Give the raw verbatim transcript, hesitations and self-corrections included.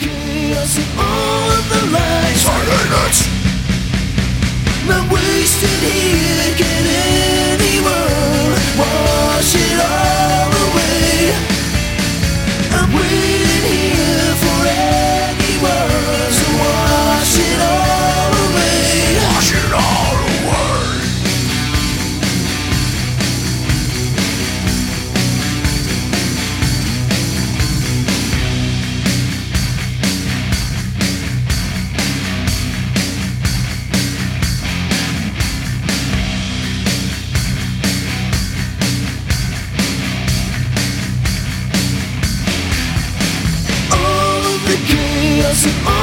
chaos and all of the lies. Silence! Not wasted here, can anyone wash it all away? I'm waiting here for anyone to wash it all away. Wash it all away! All of the chaos and all